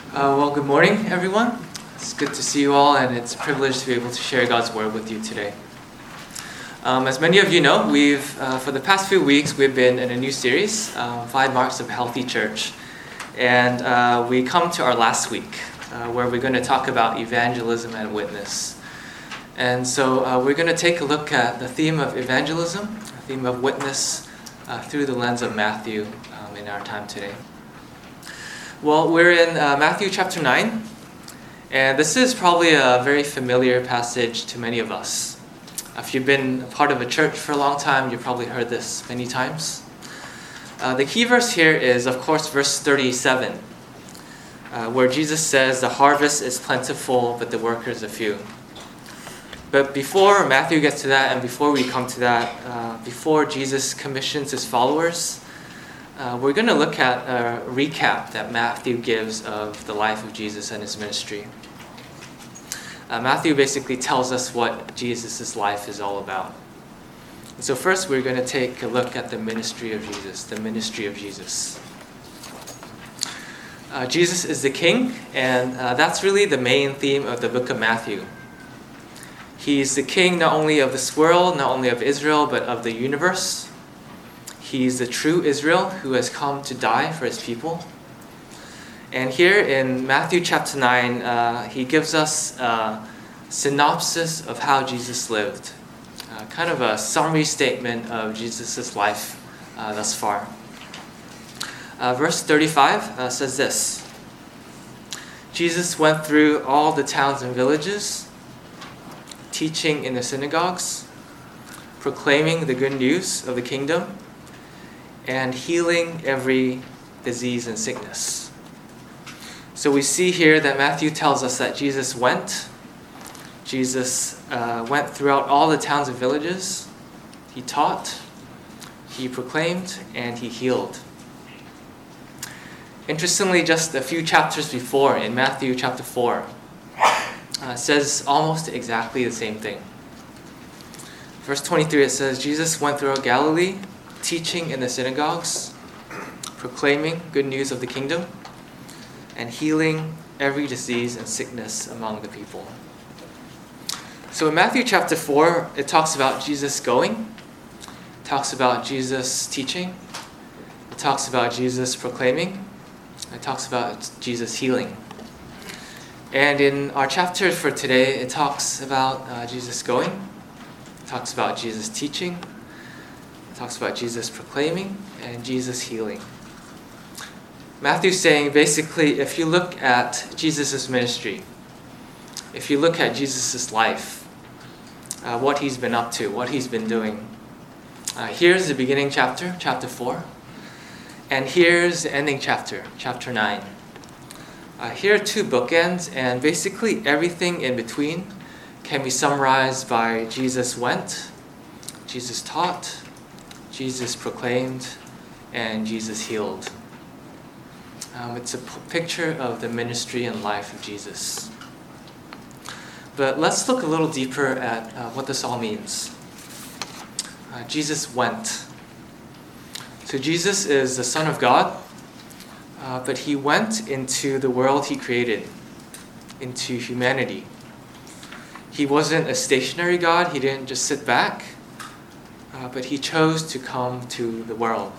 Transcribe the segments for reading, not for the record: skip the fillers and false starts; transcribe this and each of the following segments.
Good morning, everyone. It's good to see you all, and it's a privilege to be able to share God's Word with you today. As many of you know, for the past few weeks, we've been in a new series, 5 Marks of a Healthy Church. And we come to our last week, where we're going to talk about evangelism and witness. And so we're going to take a look at the theme of evangelism, the theme of witness, through the lens of Matthew in our time today. Well, we're in Matthew chapter 9, and this is probably a very familiar passage to many of us. If you've been a part of a church for a long time, you've probably heard this many times. The key verse here is, of course, verse 37, where Jesus says, "The harvest is plentiful, but the workers are few." But before Matthew gets to that, and before we come to that, before Jesus commissions his followers, we're going to look at a recap that Matthew gives of the life of Jesus and his ministry. Matthew basically tells us what Jesus' life is all about. And so first we're going to take a look at the ministry of Jesus, the ministry of Jesus. Jesus is the King, and that's really the main theme of the book of Matthew. He's the King not only of this world, not only of Israel, but of the universe. He's the true Israel who has come to die for his people. And here in Matthew chapter 9, he gives us a synopsis of how Jesus lived. Kind of a summary statement of Jesus' life thus far. Verse 35 says this: Jesus went through all the towns and villages, teaching in the synagogues, proclaiming the good news of the kingdom, and healing every disease and sickness. So we see here that Matthew tells us that Jesus went throughout all the towns and villages. He taught, he proclaimed, and he healed. Interestingly, just a few chapters before, in Matthew chapter 4, says almost exactly the same thing. Verse 23, it says, Jesus went throughout Galilee, teaching in the synagogues, proclaiming good news of the kingdom, and healing every disease and sickness among the people. So in Matthew chapter 4, it talks about Jesus going, it talks about Jesus teaching, it talks about Jesus proclaiming, it talks about Jesus healing. And in our chapter for today, it talks about Jesus going, it talks about Jesus teaching, talks about Jesus proclaiming and Jesus healing. Matthew's saying basically, if you look at Jesus' ministry, if you look at Jesus' life, what he's been up to, what he's been doing, here's the beginning chapter, chapter 4, and here's the ending chapter, chapter 9. Here are two bookends, and basically everything in between can be summarized by Jesus went, Jesus taught, Jesus proclaimed, and Jesus healed. It's a picture of the ministry and life of Jesus. But let's look a little deeper at what this all means. Jesus went. So Jesus is the Son of God, but he went into the world he created, into humanity. He wasn't a stationary God. He didn't just sit back. But he chose to come to the world.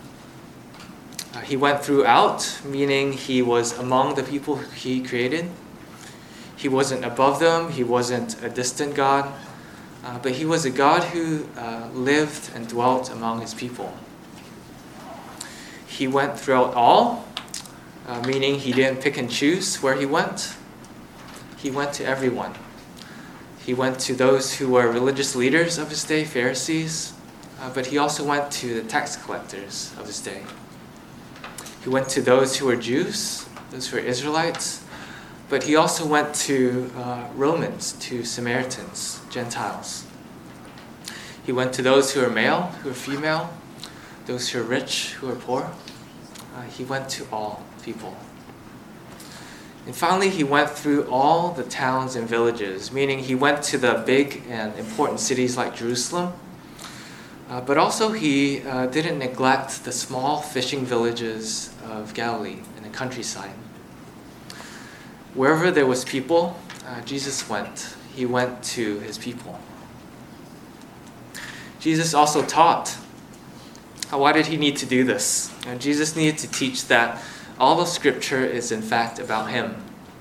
He went throughout, meaning he was among the people he created. He wasn't above them. He wasn't a distant God. But he was a God who lived and dwelt among his people. He went throughout all, meaning he didn't pick and choose where he went. He went to everyone. He went to those who were religious leaders of his day, Pharisees, but he also went to the tax collectors of his day. He went to those who were Jews, those who were Israelites, but he also went to Romans, to Samaritans, Gentiles. He went to those who were male, who were female, those who were rich, who were poor. He went to all people. And finally, he went through all the towns and villages, meaning he went to the big and important cities like Jerusalem, but also he didn't neglect the small fishing villages of Galilee in the countryside. Wherever there was people, Jesus went. He went to his people. Jesus also taught. Why did he need to do this? Jesus needed to teach that all of Scripture is in fact about him.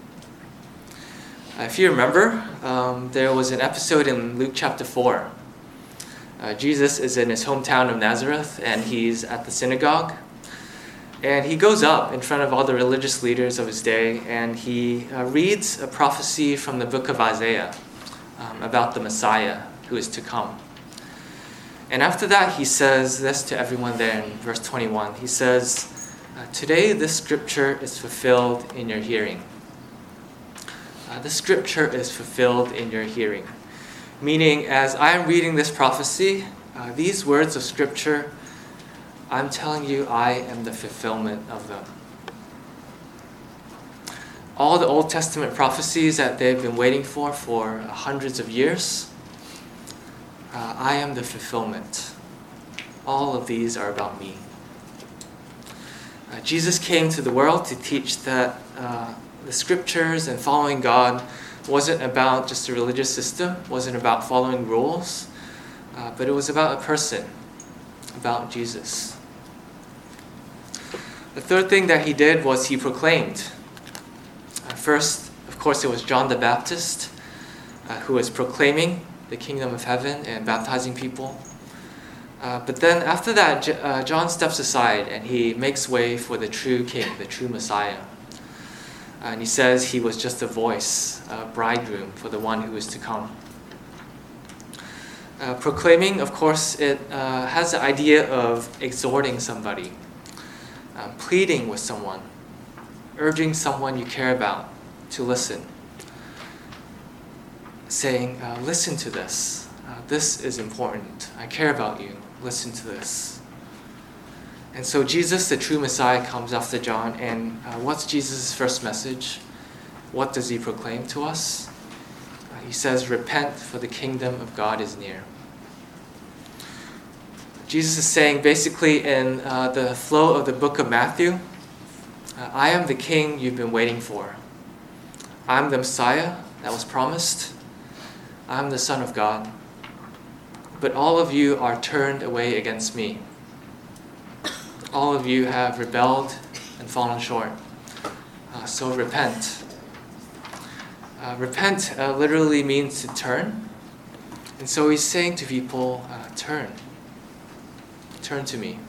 If you remember, there was an episode in Luke chapter 4. Jesus is in his hometown of Nazareth, and he's at the synagogue. And he goes up in front of all the religious leaders of his day, and he reads a prophecy from the book of Isaiah about the Messiah who is to come. And after that, he says this to everyone there in verse 21. He says, "Today this scripture is fulfilled in your hearing." This scripture is fulfilled in your hearing. Meaning, as I'm reading this prophecy, these words of scripture, I'm telling you, I am the fulfillment of them. All the Old Testament prophecies that they've been waiting for hundreds of years, I am the fulfillment. All of these are about me. Jesus came to the world to teach that the scriptures and following God wasn't about just a religious system, wasn't about following rules, but it was about a person, about Jesus. The third thing that he did was he proclaimed. First, of course, it was John the Baptist who was proclaiming the kingdom of heaven and baptizing people. But then after that, John steps aside and he makes way for the true king, the true Messiah. And he says he was just a voice, a bridegroom for the one who is to come. Proclaiming, of course, it has the idea of exhorting somebody, pleading with someone, urging someone you care about to listen, saying, listen to this. This is important. I care about you. Listen to this. And so Jesus, the true Messiah, comes after John, and what's Jesus' first message? What does he proclaim to us? He says, repent, for the kingdom of God is near. Jesus is saying, basically in the flow of the book of Matthew, I am the king you've been waiting for. I'm the Messiah that was promised. I'm the Son of God. But all of you are turned away against me. All of you have rebelled and fallen short. So repent. Repent literally means to turn. And so he's saying to people, turn. Turn to me.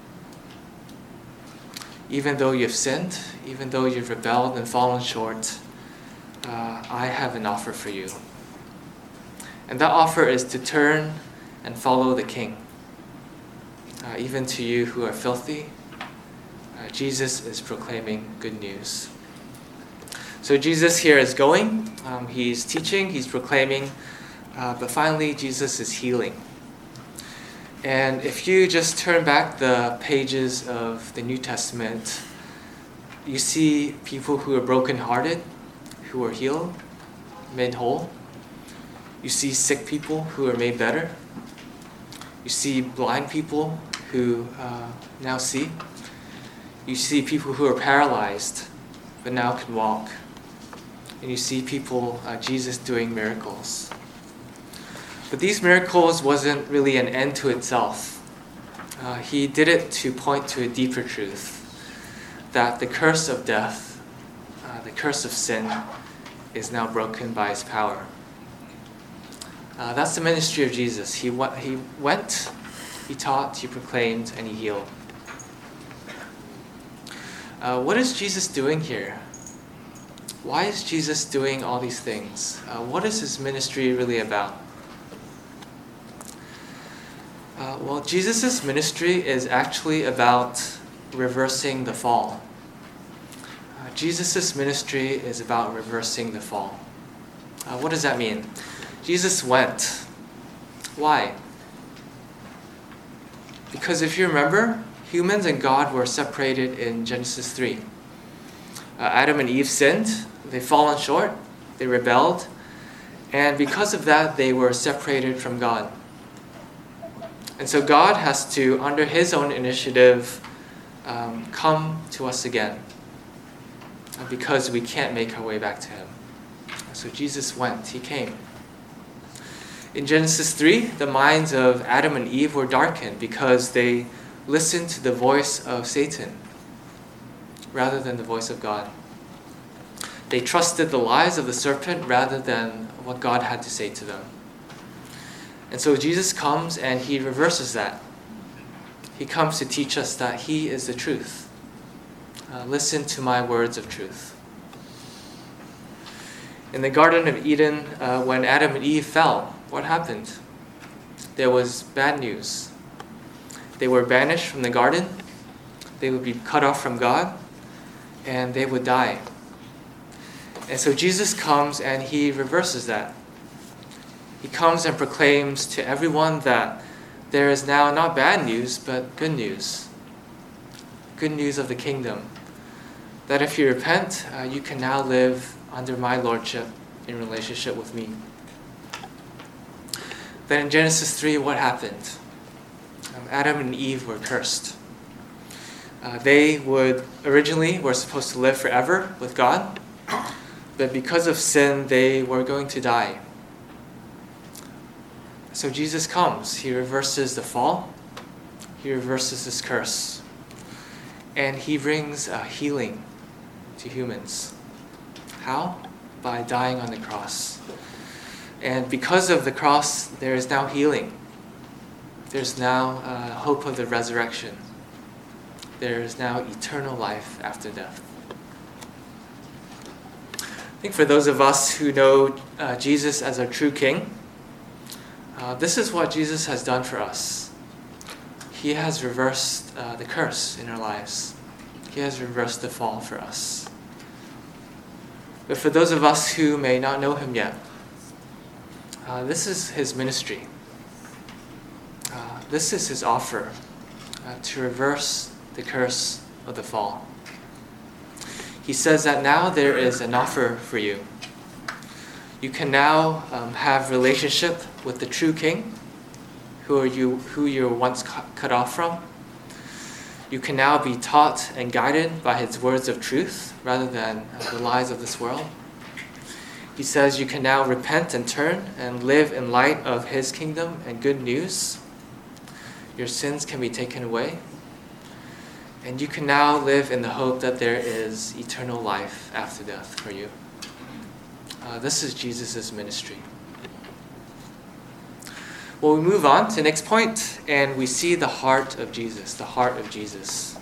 Even though you've sinned, even though you've rebelled and fallen short, I have an offer for you. And that offer is to turn and follow the King. Even to you who are filthy, Jesus is proclaiming good news. So Jesus here is going, he's teaching, he's proclaiming, but finally Jesus is healing. And if you just turn back the pages of the New Testament, you see people who are brokenhearted, who are healed, made whole. You see sick people who are made better. You see blind people who now see. You see people who are paralyzed but now can walk. And you see people, Jesus doing miracles. But these miracles wasn't really an end to itself. He did it to point to a deeper truth, that the curse of death, the curse of sin, is now broken by his power. That's the ministry of Jesus. He went, he taught, he proclaimed, and he healed. What is Jesus doing here? Why is Jesus doing all these things? What is his ministry really about? Well, Jesus' ministry is actually about reversing the fall. Jesus' ministry is about reversing the fall. What does that mean? Jesus went. Why? Because if you remember, humans and God were separated in Genesis 3. Adam and Eve sinned, they fallen short, they rebelled, and because of that they were separated from God. And so God has to, under his own initiative, come to us again. because we can't make our way back to him. So Jesus went, he came. In Genesis 3, the minds of Adam and Eve were darkened because they listened to the voice of Satan rather than the voice of God. They trusted the lies of the serpent rather than what God had to say to them. And so Jesus comes and he reverses that. He comes to teach us that he is the truth. Listen to my words of truth. In the Garden of Eden, when Adam and Eve fell, what happened? There was bad news. They were banished from the garden. They would be cut off from God, and they would die. And so Jesus comes and he reverses that. He comes and proclaims to everyone that there is now not bad news, but good news. Good news of the kingdom. That if you repent, you can now live under my lordship in relationship with me. Then in Genesis 3, what happened? Adam and Eve were cursed. They originally were supposed to live forever with God, but because of sin, they were going to die. So Jesus comes. He reverses the fall. He reverses this curse. And he brings healing to humans. How? By dying on the cross. And because of the cross, there is now healing. There's now hope of the resurrection. There is now eternal life after death. I think for those of us who know Jesus as our true King, this is what Jesus has done for us. He has reversed the curse in our lives. He has reversed the fall for us. But for those of us who may not know him yet, this is his ministry. This is his offer to reverse the curse of the fall. He says that now there is an offer for you. You can now have relationship with the true King, who you were once cut off from. You can now be taught and guided by his words of truth rather than the lies of this world. He says you can now repent and turn and live in light of his kingdom and good news. Your sins can be taken away. And you can now live in the hope that there is eternal life after death for you. This is Jesus' ministry. Well, we move on to the next point, and we see the heart of Jesus, the heart of Jesus.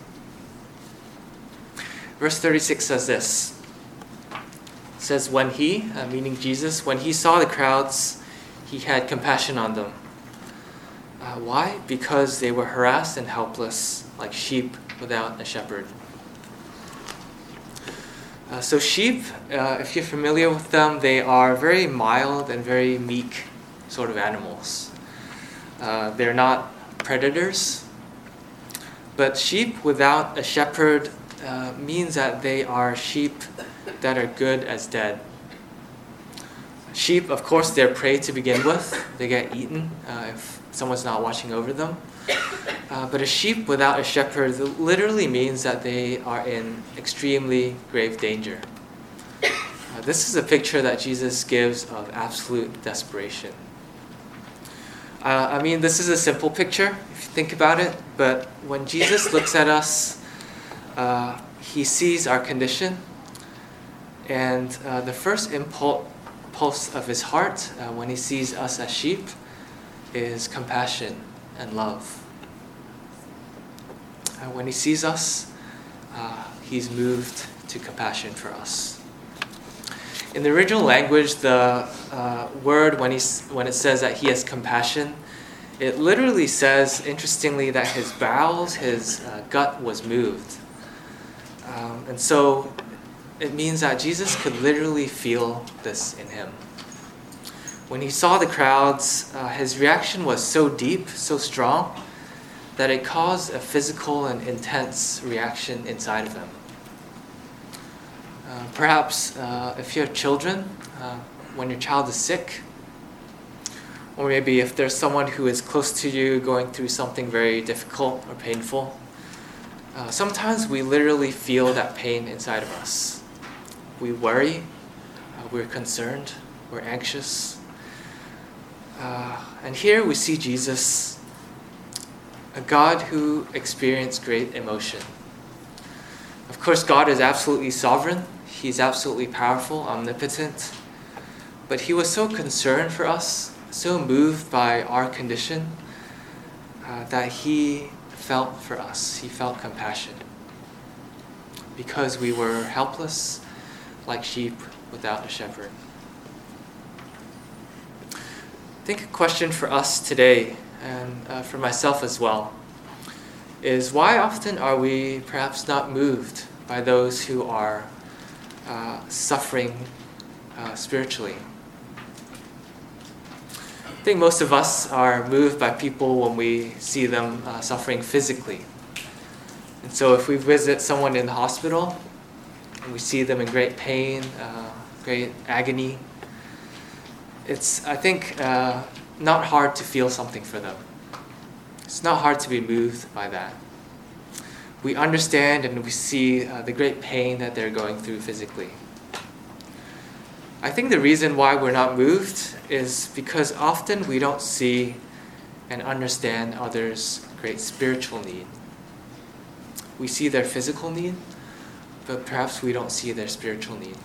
Verse 36 says this. It says, when he, meaning Jesus, when he saw the crowds, he had compassion on them. Why? Because they were harassed and helpless, like sheep without a shepherd. So sheep, if you're familiar with them, they are very mild and very meek sort of animals. They're not predators. But sheep without a shepherd means that they are sheep that are good as dead. Sheep, of course, they're prey to begin with. They get eaten if someone's not watching over them. But a sheep without a shepherd literally means that they are in extremely grave danger. This is a picture that Jesus gives of absolute desperation. This is a simple picture, if you think about it, but when Jesus looks at us, he sees our condition, and the first impulse of his heart when he sees us as sheep is compassion and love. When he sees us, he's moved to compassion for us. In the original language, the word, when it says that he has compassion, it literally says, interestingly, that his bowels, his gut was moved. And so it means that Jesus could literally feel this in him. When he saw the crowds, his reaction was so deep, so strong, that it caused a physical and intense reaction inside of him. Perhaps if you have children, when your child is sick, or maybe if there's someone who is close to you going through something very difficult or painful, sometimes we literally feel that pain inside of us. we worry, we're concerned, we're anxious. And here we see Jesus, a God who experienced great emotion. Of course, God is absolutely sovereign. He's absolutely powerful, omnipotent. But he was so concerned for us, so moved by our condition, that he felt for us. He felt compassion. Because we were helpless, like sheep without a shepherd. I think a question for us today, and for myself as well, is why often are we perhaps not moved by those who are suffering spiritually? I think most of us are moved by people when we see them suffering physically. And so if we visit someone in the hospital and we see them in great pain, great agony, it's, I think, not hard to feel something for them. It's not hard to be moved by that. We understand and we see the great pain that they're going through physically. I think the reason why we're not moved is because often we don't see and understand others' great spiritual need. We see their physical need, but perhaps we don't see their spiritual need.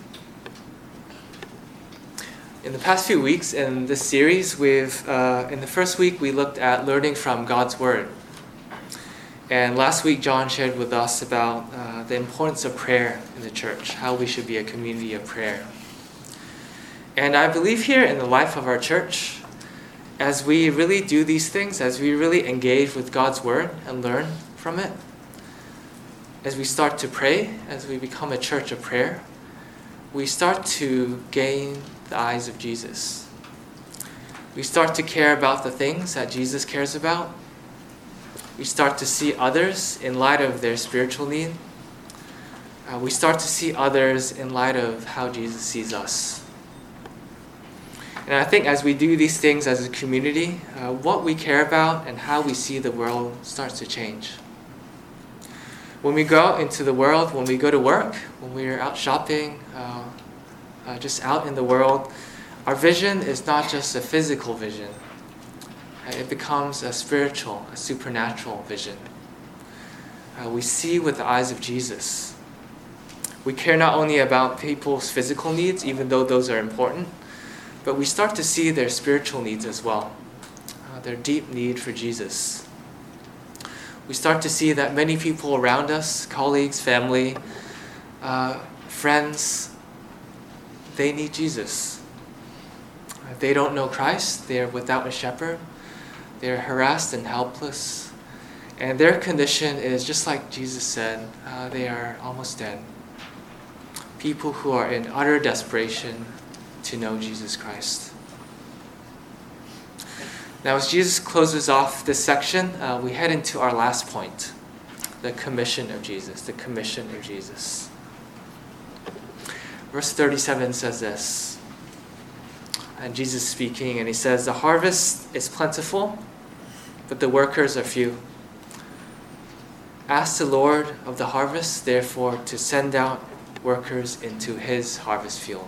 In the past few weeks in this series, in the first week we looked at learning from God's Word. And last week John shared with us about the importance of prayer in the church, how we should be a community of prayer. And I believe here in the life of our church, as we really do these things, as we really engage with God's Word and learn from it, as we start to pray, as we become a church of prayer, we start to gain the eyes of Jesus. We start to care about the things that Jesus cares about. We start to see others in light of their spiritual need. We start to see others in light of how Jesus sees us. And I think as we do these things as a community, what we care about and how we see the world starts to change. When we go out into the world, when we go to work, when we're out shopping, just out in the world, our vision is not just a physical vision. It becomes a spiritual, a supernatural vision. We see with the eyes of Jesus. We care not only about people's physical needs, even though those are important, but we start to see their spiritual needs as well, their deep need for Jesus. We start to see that many people around us, colleagues, family, friends, they need Jesus. They don't know Christ. They are without a shepherd. They are harassed and helpless. And their condition is just like Jesus said, they are almost dead. People who are in utter desperation to know Jesus Christ. Now, as Jesus closes off this section, we head into our last point, the commission of Jesus, the commission of Jesus. Verse 37 says this, and Jesus speaking, and he says, "The harvest is plentiful, but the workers are few. Ask the Lord of the harvest, therefore, to send out workers into his harvest field."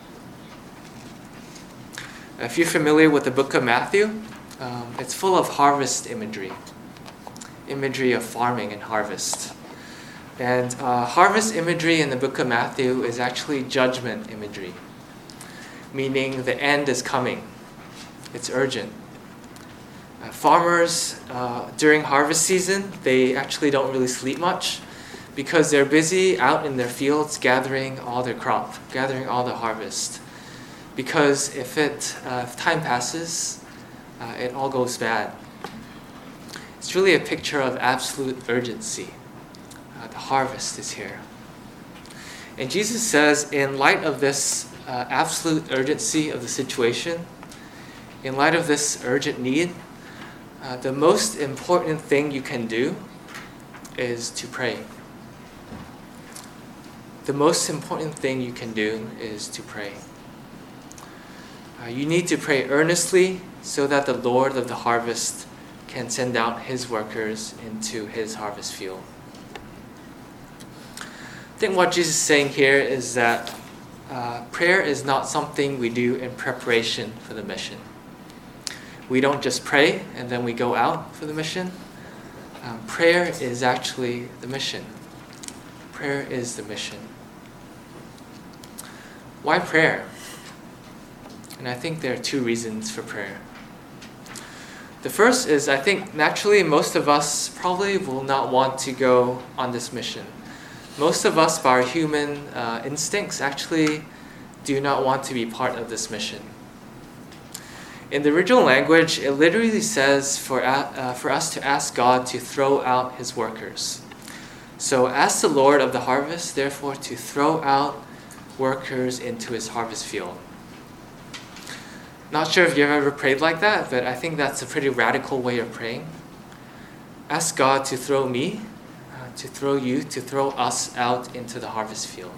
If you're familiar with the book of Matthew, it's full of harvest imagery of farming and harvest. And harvest imagery in the book of Matthew is actually judgment imagery, meaning the end is coming. It's urgent. Farmers, during harvest season, they actually don't really sleep much because they're busy out in their fields gathering all their crop, gathering all the harvest. Because if time passes, it all goes bad. It's really a picture of absolute urgency. The harvest is here. And Jesus says, in light of this absolute urgency of the situation, in light of this urgent need, the most important thing you can do is to pray. The most important thing you can do is to pray. You need to pray earnestly so that the Lord of the harvest can send out his workers into his harvest field. I think what Jesus is saying here is that prayer is not something we do in preparation for the mission. We don't just pray and then we go out for the mission. Prayer is actually the mission. Prayer is the mission. Why prayer? And I think there are two reasons for prayer. The first is, I think naturally most of us probably will not want to go on this mission. Most of us, by our human instincts, actually do not want to be part of this mission. In the original language, it literally says for us to ask God to throw out his workers. So ask the Lord of the harvest, therefore, to throw out workers into his harvest field. Not sure if you've ever prayed like that, but I think that's a pretty radical way of praying. Ask God to throw me, to throw you, to throw us out into the harvest field.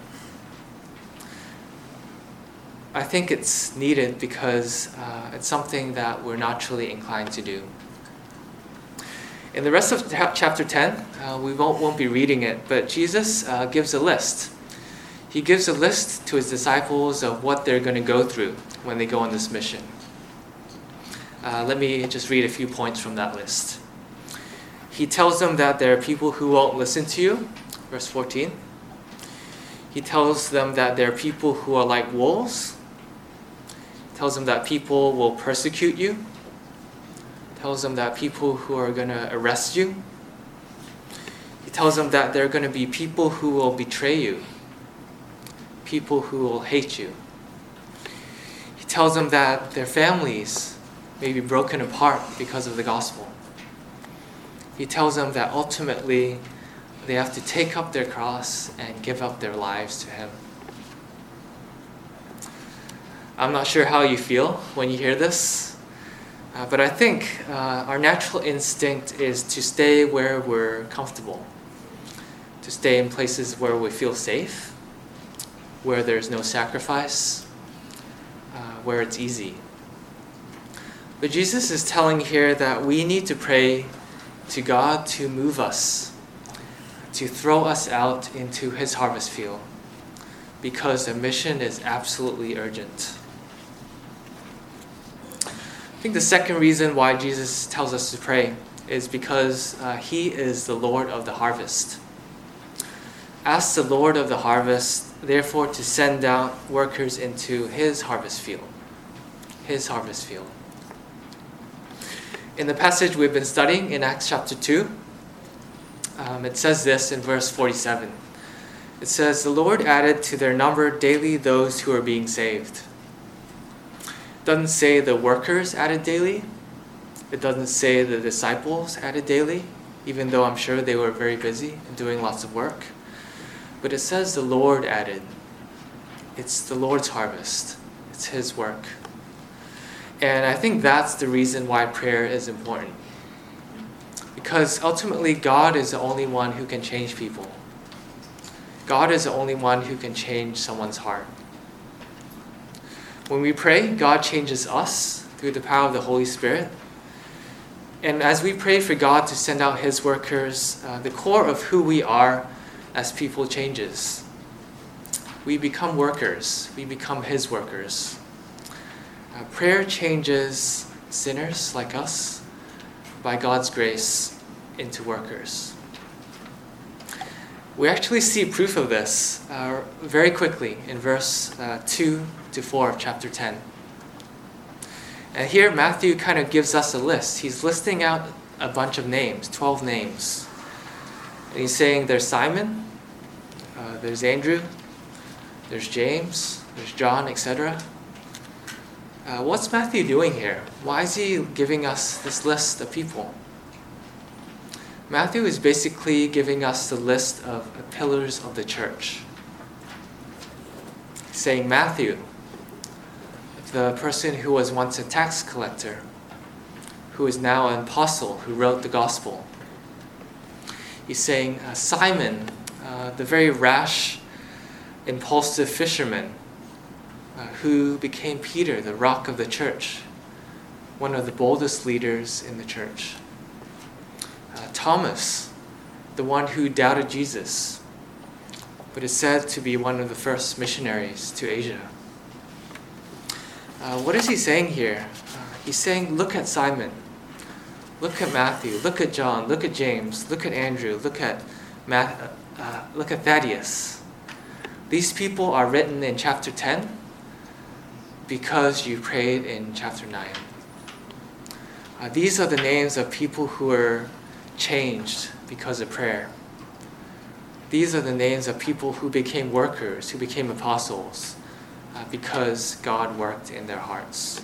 I think it's needed because it's something that we're naturally inclined to do. In the rest of chapter 10, we won't be reading it, but Jesus gives a list. He gives a list to his disciples of what they're going to go through when they go on this mission. Let me just read a few points from that list. He tells them that there are people who won't listen to you, verse 14. He tells them that there are people who are like wolves. He tells them that people will persecute you. He tells them that people who are going to arrest you. He tells them that there are going to be people who will betray you, people who will hate you. He tells them that their families may be broken apart because of the gospel. He tells them that ultimately they have to take up their cross and give up their lives to him. I'm not sure how you feel when you hear this, but I think our natural instinct is to stay where we're comfortable, to stay in places where we feel safe, where there's no sacrifice, where it's easy. But Jesus is telling here that we need to pray to God to move us, to throw us out into his harvest field, because the mission is absolutely urgent. I think the second reason why Jesus tells us to pray is because he is the Lord of the harvest. Ask the Lord of the harvest, therefore, to send out workers into his harvest field. His harvest field. In the passage we've been studying in Acts chapter 2, it says this in verse 47. It says, "The Lord added to their number daily those who are being saved." It doesn't say the workers added daily. It doesn't say the disciples added daily, even though I'm sure they were very busy and doing lots of work. But it says the Lord added. It's the Lord's harvest. It's his work. And I think that's the reason why prayer is important. Because ultimately, God is the only one who can change people. God is the only one who can change someone's heart. When we pray, God changes us through the power of the Holy Spirit. And as we pray for God to send out his workers, the core of who we are as people changes. We become workers. We become his workers. Prayer changes sinners like us by God's grace into workers. We actually see proof of this very quickly in verse 2 to 4 of chapter 10. And here Matthew kind of gives us a list. He's listing out a bunch of names, 12 names. And he's saying there's Simon, there's Andrew, there's James, there's John, etc. What's Matthew doing here? Why is he giving us this list of people? Matthew is basically giving us the list of the pillars of the church. He's saying Matthew, the person who was once a tax collector, who is now an apostle who wrote the gospel. He's saying Simon, the very rash, impulsive fisherman, who became Peter, the rock of the church, one of the boldest leaders in the church. Thomas, the one who doubted Jesus, but is said to be one of the first missionaries to Asia. What is he saying here? He's saying, look at Simon, look at Matthew, look at John, look at James, look at Andrew, look at Thaddeus. These people are written in chapter 10 because you prayed in chapter 9. These are the names of people who were changed because of prayer. These are the names of people who became workers, who became apostles, because God worked in their hearts.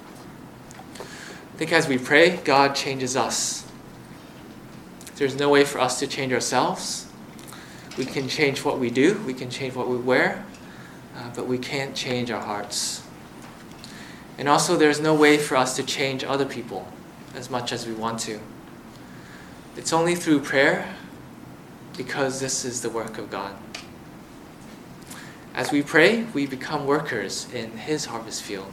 I think as we pray, God changes us. There's no way for us to change ourselves. We can change what we do, we can change what we wear, but we can't change our hearts. And also there's no way for us to change other people as much as we want to. It's only through prayer, because this is the work of God. As we pray, we become workers in His harvest field.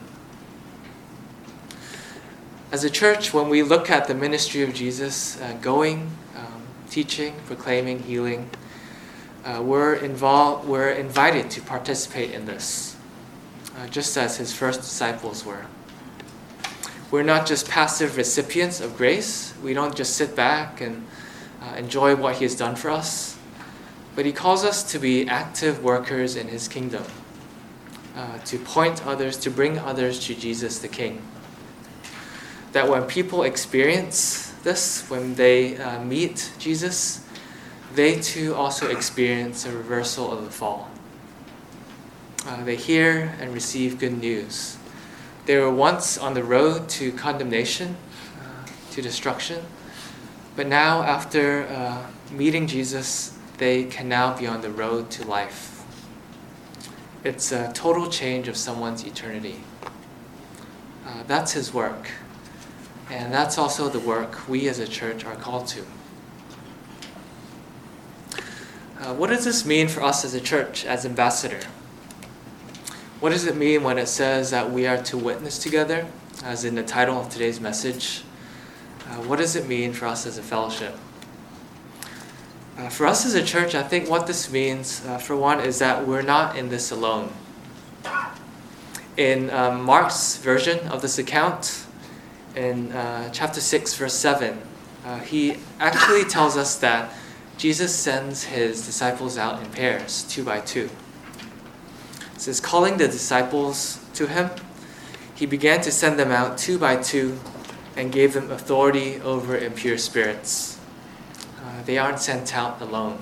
As a church, when we look at the ministry of Jesus, going, teaching, proclaiming, healing, we're invited to participate in this, just as His first disciples were. We're not just passive recipients of grace. We don't just sit back and enjoy what He has done for us, but He calls us to be active workers in His kingdom, to point others, to bring others to Jesus the King. That when people experience this, when they meet Jesus, they too also experience a reversal of the fall. They hear and receive good news. They were once on the road to condemnation, to destruction, but now after meeting Jesus, they can now be on the road to life. It's a total change of someone's eternity. That's His work. And that's also the work we as a church are called to. What does this mean for us as a church, as ambassador? What does it mean when it says that we are to witness together, as in the title of today's message? What does it mean for us as a fellowship? For us as a church, I think what this means, for one, is that we're not in this alone. In Mark's version of this account, in chapter 6, verse 7, he actually tells us that Jesus sends His disciples out in pairs, 2 by 2. It says, calling the disciples to Him, He began to send them out 2 by 2 and gave them authority over impure spirits. They aren't sent out alone.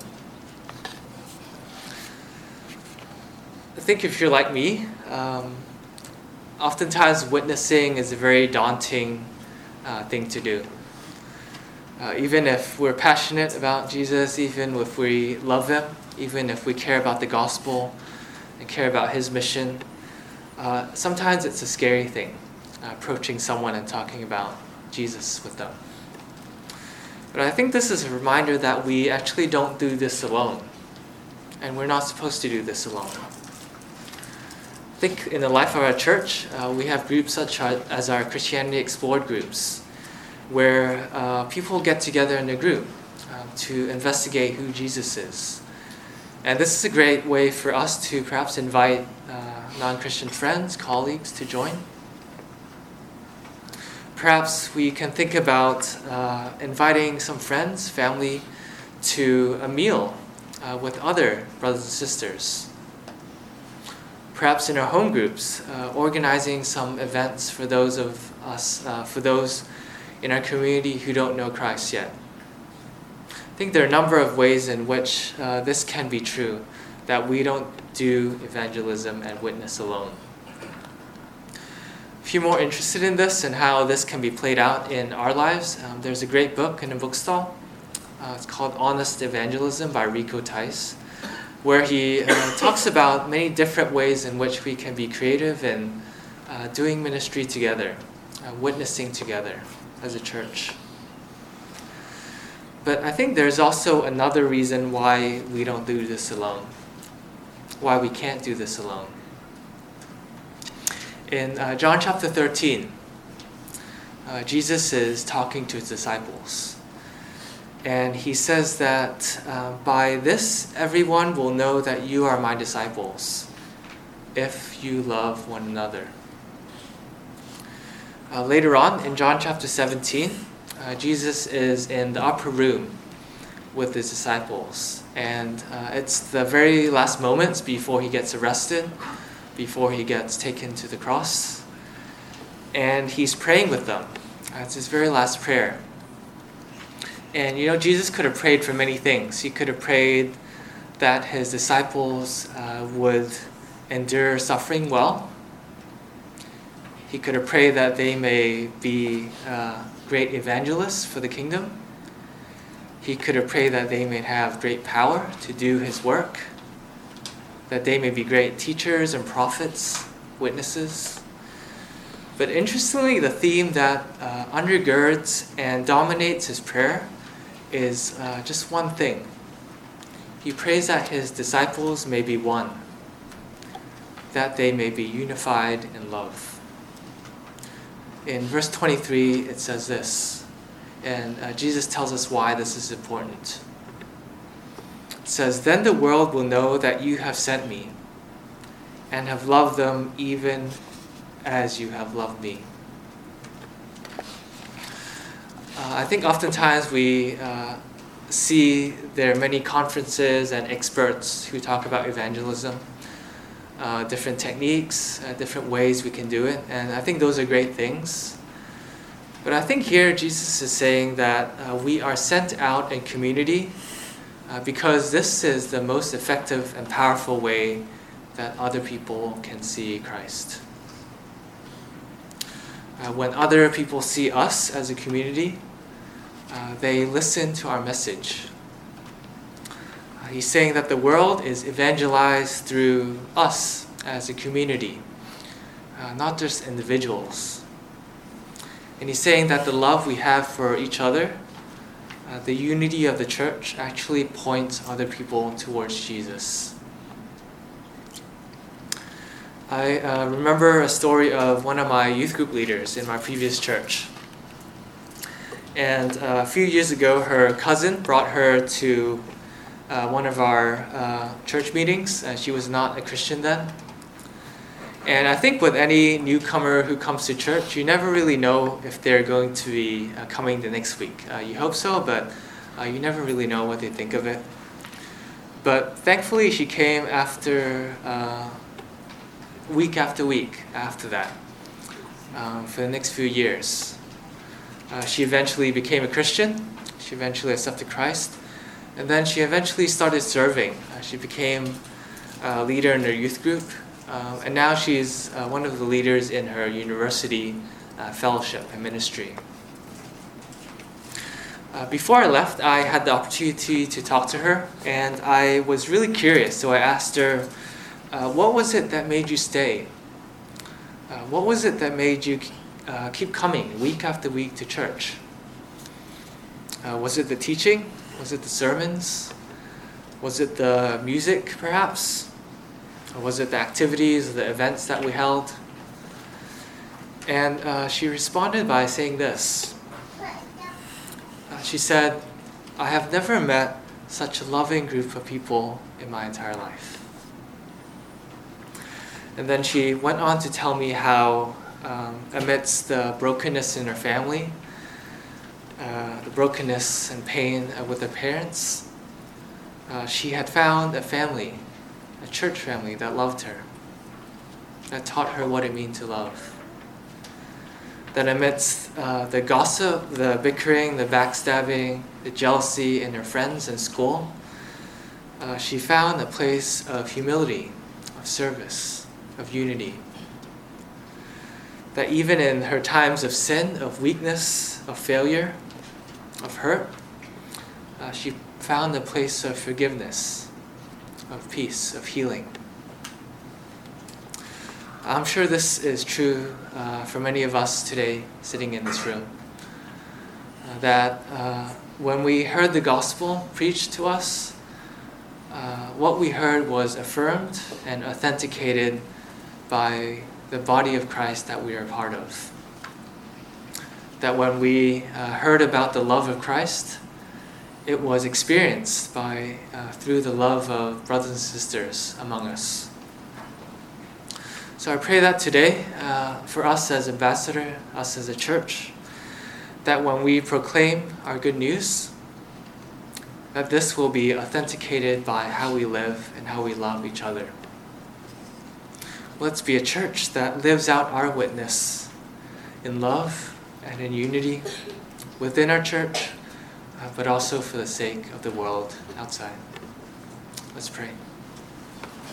I think if you're like me, oftentimes witnessing is a very daunting thing to do. Even if we're passionate about Jesus, even if we love Him, even if we care about the gospel and care about His mission, sometimes it's a scary thing, approaching someone and talking about Jesus with them. But I think this is a reminder that we actually don't do this alone, and we're not supposed to do this alone. I think in the life of our church, we have groups such as our Christianity Explored groups, where people get together in a group to investigate who Jesus is. And this is a great way for us to perhaps invite non-Christian friends, colleagues to join. Perhaps we can think about inviting some friends, family, to a meal with other brothers and sisters. Perhaps in our home groups, organizing some events for those of us, for those in our community who don't know Christ yet. I think there are a number of ways in which this can be true, that we don't do evangelism and witness alone. If you're more interested in this and how this can be played out in our lives, there's a great book in a bookstall. It's called Honest Evangelism by Rico Tice, where he talks about many different ways in which we can be creative in doing ministry together, witnessing together as a church. But I think there's also another reason why we don't do this alone, why we can't do this alone. In John chapter 13, Jesus is talking to His disciples. And he says that by this everyone will know that you are my disciples, if you love one another. Later on, in John chapter 17, Jesus is in the upper room with his disciples. And it's the very last moments before he gets arrested, before he gets taken to the cross. And he's praying with them. It's his very last prayer. And Jesus could have prayed for many things. He could have prayed that his disciples would endure suffering well. He could have prayed that they may be great evangelists for the kingdom. He could have prayed that they may have great power to do his work, that they may be great teachers and prophets, witnesses. But interestingly, the theme that undergirds and dominates his prayer is just one thing. He prays that his disciples may be one, that they may be unified in love. In verse 23, it says this, and Jesus tells us why this is important. It says, "Then the world will know that you have sent me, and have loved them even as you have loved me." I think oftentimes we see there are many conferences and experts who talk about evangelism, different techniques, different ways we can do it, and I think those are great things. But I think here Jesus is saying that we are sent out in community because this is the most effective and powerful way that other people can see Christ. When other people see us as a community, they listen to our message. He's saying that the world is evangelized through us as a community, not just individuals. And he's saying that the love we have for each other, the unity of the church, actually points other people towards Jesus. I remember a story of one of my youth group leaders in my previous church. And a few years ago, her cousin brought her to one of our church meetings. She was not a Christian then. And I think with any newcomer who comes to church, you never really know if they're going to be coming the next week. You hope so, but you never really know what they think of it. But thankfully, she came after week after week after that, for the next few years. She eventually became a Christian. She eventually accepted Christ. And then she eventually started serving. She became a leader in her youth group. And now she's one of the leaders in her university fellowship and ministry. Before I left, I had the opportunity to talk to her, and I was really curious. So I asked her, what was it that made you stay? What was it that made you keep coming week after week to church? Was it the teaching? Was it the sermons? Was it the music, perhaps? Or was it the activities, the events that we held? And she responded by saying this. She said, "I have never met such a loving group of people in my entire life." And then she went on to tell me how amidst the brokenness in her family, the brokenness and pain with her parents, she had found a family, a church family that loved her, that taught her what it means to love. That amidst the gossip, the bickering, the backstabbing, the jealousy in her friends and school, she found a place of humility, of service, of unity. That even in her times of sin, of weakness, of failure, of hurt, she found a place of forgiveness, of peace, of healing. I'm sure this is true for many of us today sitting in this room. That when we heard the gospel preached to us, what we heard was affirmed and authenticated by the body of Christ that we are a part of. That when we heard about the love of Christ it was experienced through the love of brothers and sisters among us. So I pray that today, for us as ambassador, us as a church, that when we proclaim our good news, that this will be authenticated by how we live and how we love each other. Let's be a church that lives out our witness in love and in unity within our church, but also for the sake of the world outside. Let's pray.